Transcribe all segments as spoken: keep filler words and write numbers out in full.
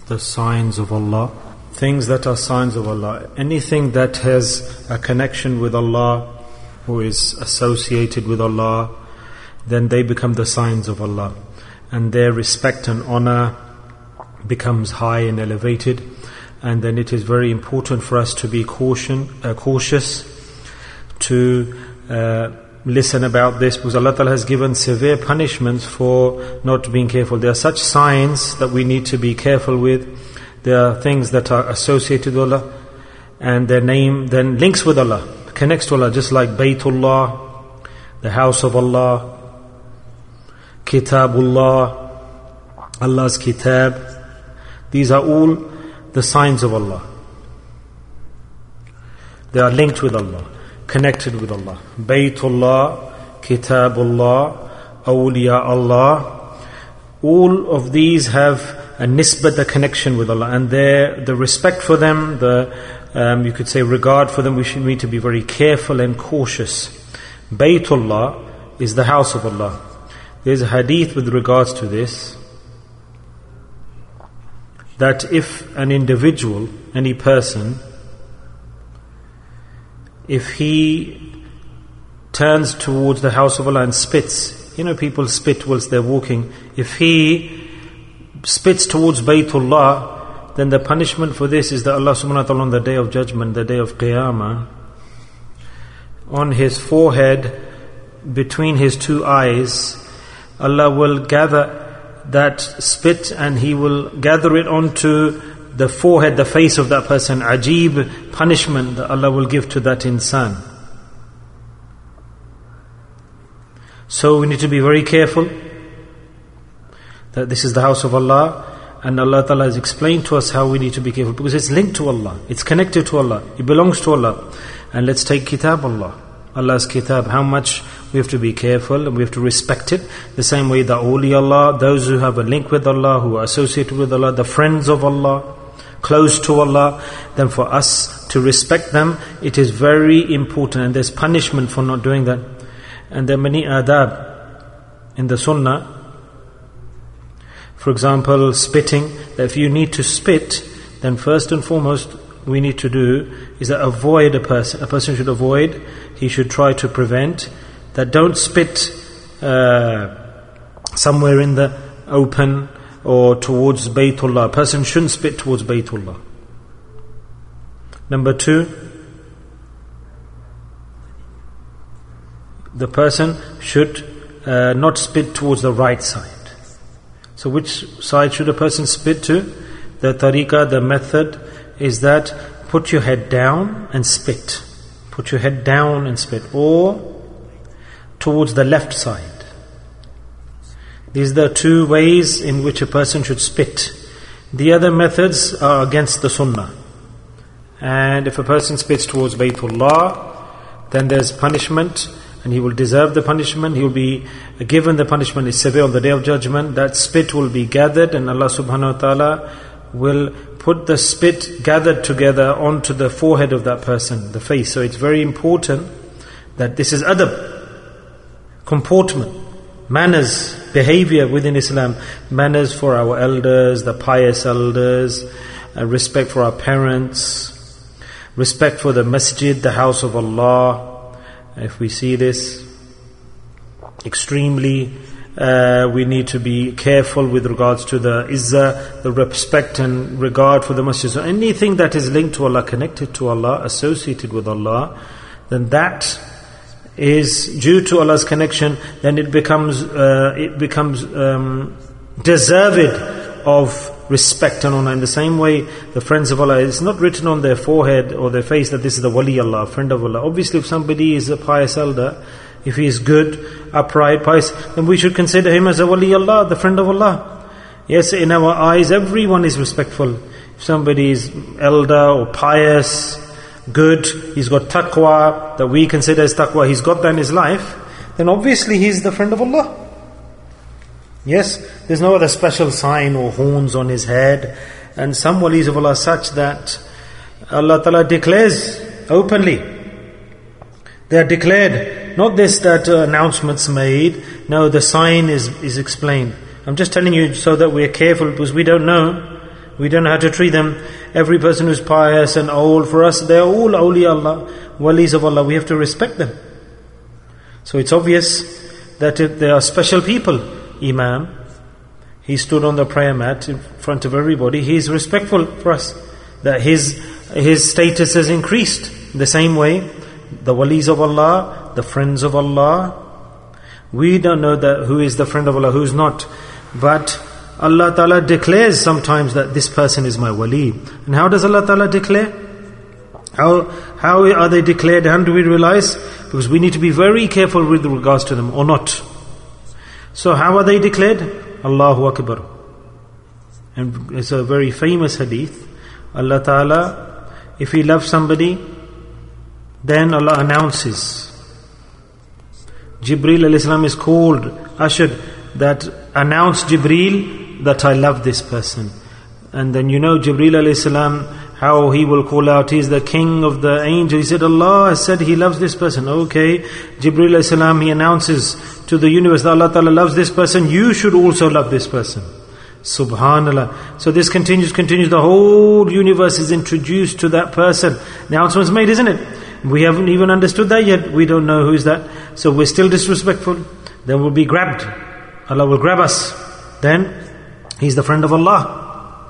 the signs of Allah. Things that are signs of Allah. Anything that has a connection with Allah, who is associated with Allah, then they become the signs of Allah. And their respect and honor becomes high and elevated. And then it is very important for us to be caution, uh, cautious, to uh, listen about this, because Allah Ta'ala has given severe punishments for not being careful. There are such signs that we need to be careful with. There are things that are associated with Allah, and their name then links with Allah, connects to Allah, just like Baytullah, the house of Allah, Kitabullah, Allah's Kitab. These are all the signs of Allah. They are linked with Allah, connected with Allah. Baytullah, Kitabullah, Awliya Allah. All of these have a nisbat, a connection with Allah, and their the respect for them, the um, you could say regard for them. We should need to be very careful and cautious. Baytullah is the house of Allah. There's a hadith with regards to this, that if an individual, any person, if he turns towards the house of Allah and spits, you know, people spit whilst they're walking, if he spits towards Baytullah, then the punishment for this is that Allah subhanahu wa ta'ala on the day of judgment, the day of Qiyamah, on his forehead, between his two eyes, Allah will gather that spit and He will gather it onto the forehead, the face of that person. Ajib punishment that Allah will give to that insan. So we need to be very careful that this is the house of Allah, and Allah Ta'ala has explained to us how we need to be careful, because it's linked to Allah, it's connected to Allah, it belongs to Allah. And let's take Kitab Allah, Allah's Kitab, how much we have to be careful and we have to respect it. The same way the awliya Allah, those who have a link with Allah, who are associated with Allah, the friends of Allah, close to Allah, then for us to respect them, it is very important, and there's punishment for not doing that. And there are many adab in the sunnah. For example, spitting. If you need to spit, then first and foremost we need to do is that avoid a person. A person should avoid, he should try to prevent that. Don't spit uh, somewhere in the open or towards Baytullah. A person shouldn't spit towards Baytullah. Number two, the person should uh, not spit towards the right side. So which side should a person spit to? The tariqah, the method is that put your head down and spit. Put your head down and spit. Or towards the left side. These are the two ways in which a person should spit. The other methods are against the sunnah. And if a person spits towards Baytullah, then there's punishment, and he will deserve the punishment. He will be given the punishment. It's severe on the day of judgment. That spit will be gathered, and Allah subhanahu wa ta'ala will put the spit gathered together onto the forehead of that person, the face. So it's very important that this is adab, comportment, manners, behavior within Islam. Manners for our elders, the pious elders, uh, respect for our parents, respect for the masjid, the house of Allah. If we see this, extremely uh, we need to be careful with regards to the izzah, the respect and regard for the masjid. So anything that is linked to Allah, connected to Allah, associated with Allah, then that is due to Allah's connection, then it becomes uh, it becomes um, deserved of respect and honor. In the same way, the friends of Allah, it's not written on their forehead or their face that this is the wali Allah, friend of Allah. Obviously, if somebody is a pious elder, if he is good, upright, pious, then we should consider him as a wali Allah, the friend of Allah. Yes, in our eyes, everyone is respectful. If somebody is elder or pious, good, he's got taqwa, that we consider as taqwa, he's got that in his life, then obviously he's the friend of Allah. Yes, there's no other special sign or horns on his head. And some walis of Allah are such that Allah Ta'ala declares openly. They are declared. Not this that uh, announcements made. No, the sign is, is explained. I'm just telling you so that we're careful, because we don't know. We don't know how to treat them. Every person who's pious and old, for us, they are all awliya Allah, walis of Allah. We have to respect them. So it's obvious that if there are special people, Imam, he stood on the prayer mat in front of everybody, he is respectful for us. That his his status has increased. The same way, the walis of Allah, the friends of Allah, we don't know that who is the friend of Allah, who is not. But Allah Ta'ala declares sometimes that this person is my wali. And how does Allah Ta'ala declare? How how are they declared? How do we realize? Because we need to be very careful with regards to them, or not. So how are they declared? Allahu Akbar. And it's a very famous hadith. Allah Ta'ala, if He loves somebody, then Allah announces. Jibreel alayhi salam is called, ushered, that announce Jibreel that I love this person. And then you know Jibreel alayhi salam, how he will call out, he is the king of the angels. He said, Allah has said He loves this person. Okay, Jibreel alayhi salam, he announces to the universe that Allah Ta'ala loves this person, you should also love this person. Subhanallah. So this continues, continues, the whole universe is introduced to that person. The announcement's made, isn't it? We haven't even understood that yet. We don't know who is that. So we're still disrespectful. Then we'll be grabbed. Allah will grab us. Then He's the friend of Allah.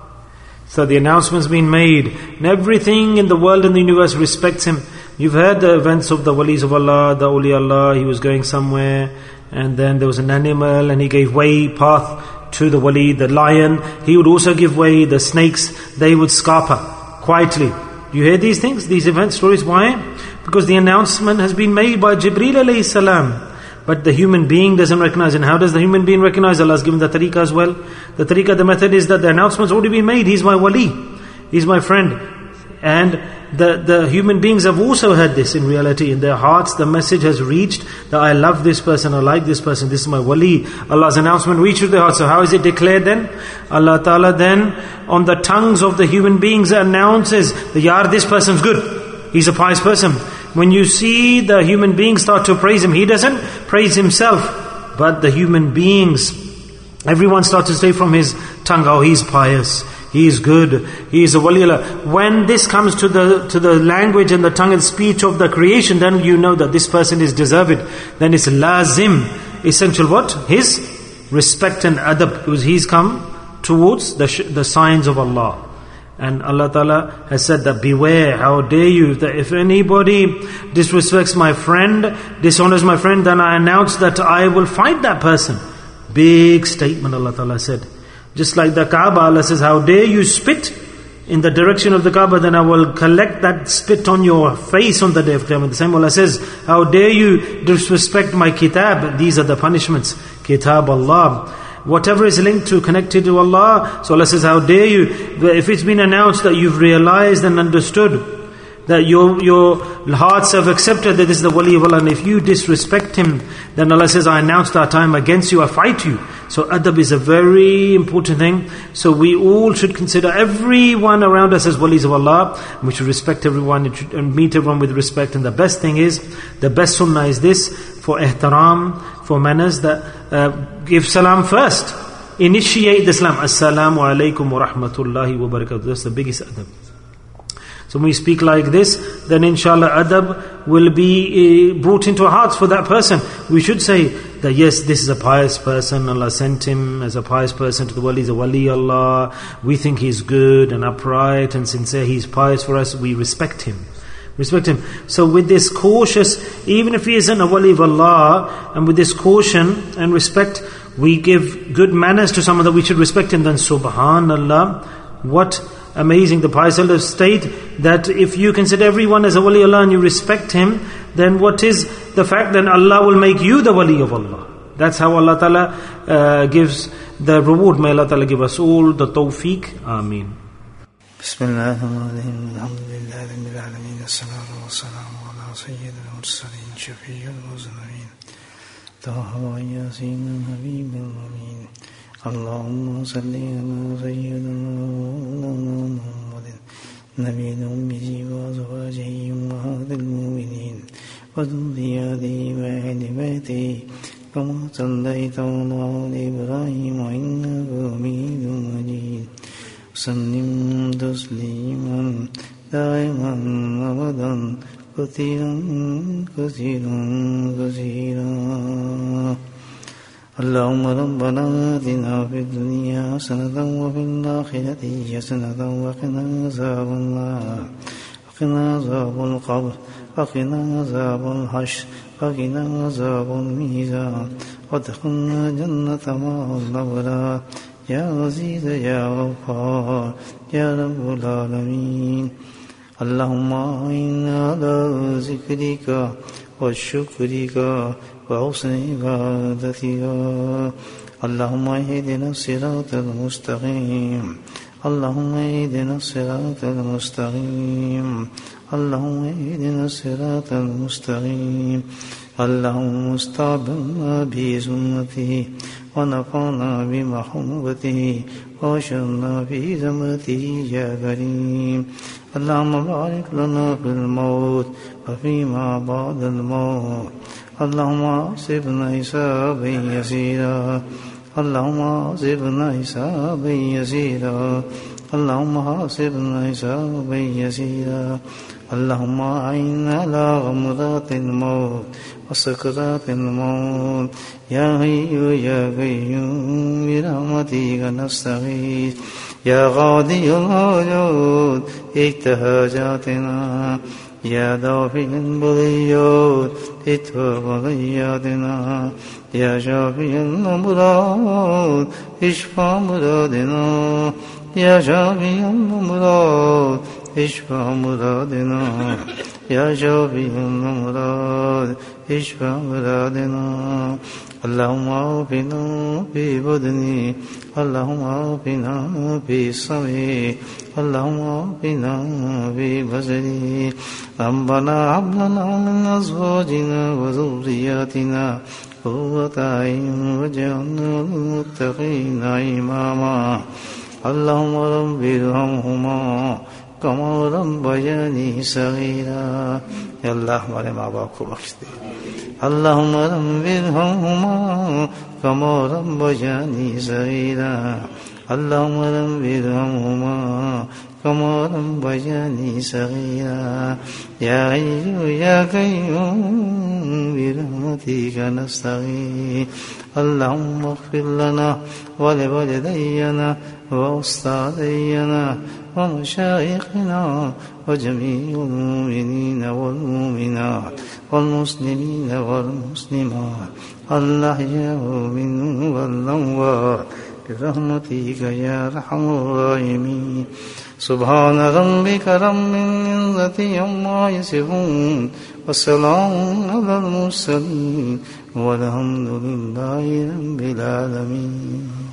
So the announcement's been made. And everything in the world and the universe respects Him. You've heard the events of the walis of Allah, the awliya Allah. He was going somewhere, and then there was an animal, and he gave way, path to the wali, the lion. He would also give way. The snakes, they would scarper quietly. You hear these things, these event stories? Why? Because the announcement has been made by Jibreel alayhi salam. But the human being doesn't recognize. And how does the human being recognize? Allah has given the tariqah as well. The tariqah, the method is that the announcement's already been made. He's my wali. He's my friend. And the, the human beings have also heard this in reality. In their hearts, the message has reached that I love this person, I like this person, this is my wali. Allah's announcement reached their hearts. So how is it declared then? Allah Ta'ala then, on the tongues of the human beings, announces that, Yar, this person's good. He's a pious person. When you see the human beings start to praise him, he doesn't praise himself, but the human beings, everyone starts to say from his tongue, oh, he's pious, he is good, he is a waliullah. When this comes to the to the language and the tongue and speech of the creation, then you know that this person is deserved. Then it's lazim, essential what? His respect and adab, because he's come towards the sh- the signs of Allah. And Allah Ta'ala has said that, beware, how dare you, that if anybody disrespects my friend, dishonors my friend, then I announce that I will fight that person. Big statement Allah Ta'ala said. Just like the Kaaba, Allah says, how dare you spit in the direction of the Kaaba, then I will collect that spit on your face on the day of Qiyamah. The same Allah says, how dare you disrespect my kitab, these are the punishments. Kitab Allah. Whatever is linked to, connected to Allah. So Allah says, how dare you? If it's been announced that you've realized and understood that your your hearts have accepted that this is the wali of Allah, and if you disrespect him, then Allah says, I announced our time against you, I fight you. So adab is a very important thing. So we all should consider everyone around us as walis of Allah. We should respect everyone and meet everyone with respect. And the best thing is, the best sunnah is this, for ihtaram, for manners, that uh, give salam first. Initiate the salam. Assalamu alaikum wa rahmatullahi wa barakatuh. That's the biggest adab. So when we speak like this, then inshallah adab will be uh, brought into our hearts for that person. We should say that yes, this is a pious person. Allah sent him as a pious person to the world. He's a wali Allah. We think he's good and upright and sincere. He's pious for us. We respect him. Respect him. So with this cautious, even if he isn't a wali of Allah, and with this caution and respect, we give good manners to someone that we should respect him. Then subhanallah, what amazing. The pious elders state that if you consider everyone as a wali Allah and you respect him, then what is the fact that Allah will make you the wali of Allah? That's how Allah Ta'ala uh, gives the reward. May Allah Ta'ala give us all the tawfiq. Ameen. Bismillahirrahmanirrahim. Alhamdulillah Rabbil Alameen. As-salatu was-salamu ala sayyidil mursaleen shafi'il muzlameen. Taha wa yasin habibul amin. Allahumma salli ala sayyidina Muhammadin nabiyil ummi wa azwajihi ummahatil mu'minin wa dhurriyyatihi wa ahli baitihi kama sallaita ala Ibrahim innaka Hamidum Majid. وسلم تسليما دائما أبدا كثيرا كثيرا كثيرا. اللهم ربنا آتنا في الدنيا حسنة وفي الآخرة حسنة وقنا عذاب النار وقنا عذاب القبر وقنا عذاب الحشر وقنا عذاب الميزان وادخلنا جنة مع الأبرار يا عزيز يا غفار يا رب العالمين. اللهم أعنا على ذكرك وشكرك وحسن عبادتك. اللهم اهدنا الصراط المستقيم اللهم اهدنا الصراط المستقيم اللهم اهدنا الصراط المستقيم. اللهم استعبدنا بسنته ونفعنا بمحبته واشرنا في زمرته يا كريم. اللهم بارك لنا في الموت وفيما بعد الموت. اللهم حاسبنا حسابا يسيرا اللهم حاسبنا حسابا يسيرا اللهم حاسبنا حسابا يسيرا. اللهم أعنا على غمرات الموت وسكرات الموت يا حي يا قيوم برحمتك نستغيث يا قاضي الحاجات اقض حاجاتنا يا دافع البليات ادفع بلياتنا يا شافي الأمراض اشفى مرادنا يا شافي الأمراض اشفى مرادنا يا شافي الأمراض اشفى مرادنا. اللهم عافنا في بدني اللهم عافنا في سمعي اللهم عافنا في بصري. ربنا هب لنا من أزواجنا وذرياتنا قرة أعين واجعلنا للمتقين إماما. اللهم رب ارحمهما كما ربياني صغيرا. या अल्लाह हमारे माँ बाप को बख्श दे. اللهم ربهم كما ربياني صغيرا اللهم ربهما كما ربياني صغيرا. يا حي يا قيوم برحمتك نستغيث. اللهم اغفر لنا ولوالدينا وأستاذينا ومشايخنا وجميع المؤمنين والمؤمنات والمسلمين والمسلمات الأحياء منهم والأموات برحمتك يا أرحم الراحمين. سبحان ربك رب العزة عما يصفون والسلام على المرسلين والحمد لله رب العالمين.